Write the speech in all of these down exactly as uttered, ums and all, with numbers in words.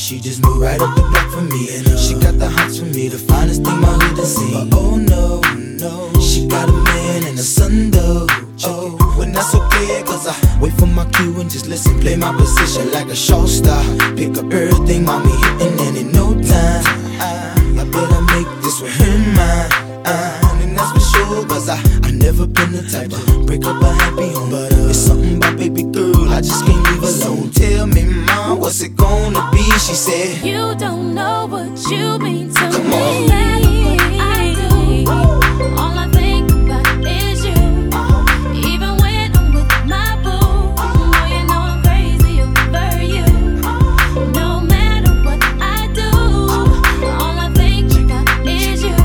she just moved right up the block for me. And uh, she got the hots for me, the finest thing my hood has seen. But oh no, no, she got a man and a son though. Oh, but that's okay, cause I wait for my cue and just listen. Play my position like a show star. Pick up everything, mommy hitting, and in no time I, I better make this with her mine. Uh, and that's for sure, cause I, I never been the type to break up a happy home. But uh, it's something about baby girl, I just can't leave alone. Tell me, mom, what's it gonna be? She said, you don't know what you mean to come me. on. No matter what I do, all I think about is you. Even when I'm with my boo, oh, you know I'm crazy over you. No matter what I do, all I think about is you.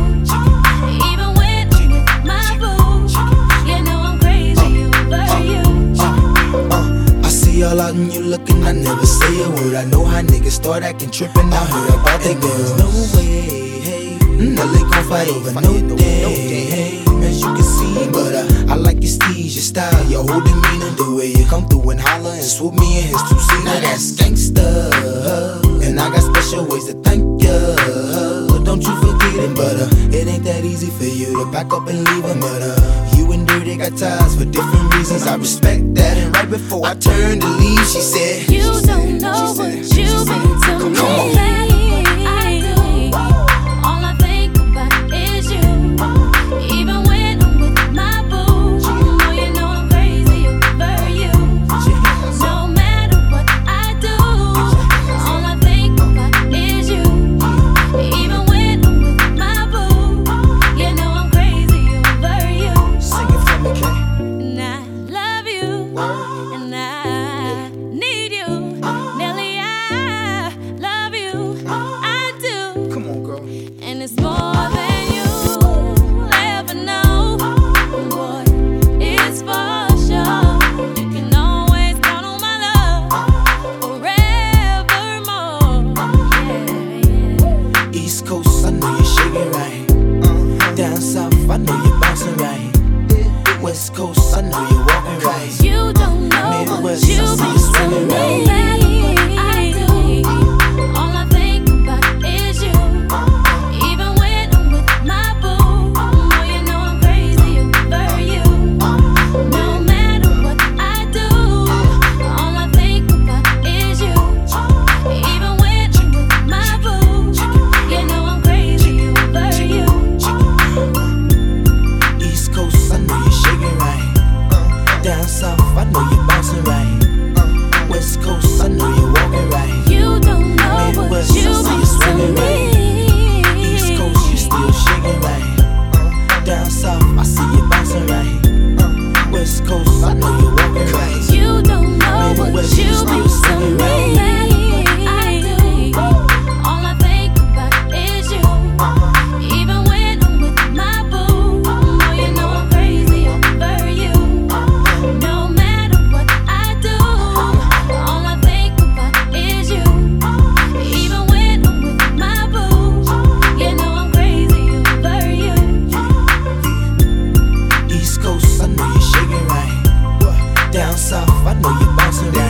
Even when I'm with my boo, you know I'm crazy over you. Uh, uh, I see all out and you looking, I never say a word. I know how niggas start acting trippin'. I heard about they girls. No way, hey, no they gon' fight over no day, hey, as you can see. But uh, I like your steez, your style, your whole demeanor, the way you come through and holler and swoop me in his two seat. Now that's gangsta, and I got special ways to thank ya. Don't you forget it, but uh, it ain't that easy for you to back up and leave him. But uh, you and Dirty got ties for different reasons. I respect that. And right before I turned to leave, she said, you don't know what you mean to me. Come on. I do. All I think about is you. Even when I'm with my boo, oh, you know I'm crazy over you. No matter what I do, all I think about is you. Even when I'm with my boo, you know I'm crazy over you. Sing it for me, Kay. And I love you, and I need you. Nelly, I love you, I do. Come on, girl. And it's more than you'll ever know. Boy, it's for sure. You can always count on my love forevermore. Yeah, yeah. East Coast, I know you're shaking right. Uh, down south, I know you're bouncing right. West Coast, I know you're walking right. You don't know what Midwest, you I see mean you to swinging me. right. No matter what I do, all I think about is you. Even when I'm with my boo, oh, you know I'm crazy over you. No matter what I do, all I think about is you. Even when I'm with my boo, you know I'm crazy over you. East Coast, I know you're shaking right. Down south, I know you're bouncing right. West Coast, I know you're walking right. You don't know what Midwest, you I see you mean to swinging right. me. East Coast, you still shaking right. Down south, I see you bouncing right. West Coast, I know you're walking right. You don't know what Midwest, you you still mean to swinging me. right. I do. All I think about is you. Even when I'm with my boo, oh, you know I'm crazy over you. No matter what I do, all I think about is you. Even when I'm with my boo, you know I'm crazy over you. East Coast, I know you're shaking right. Down south, I know you're bouncing right.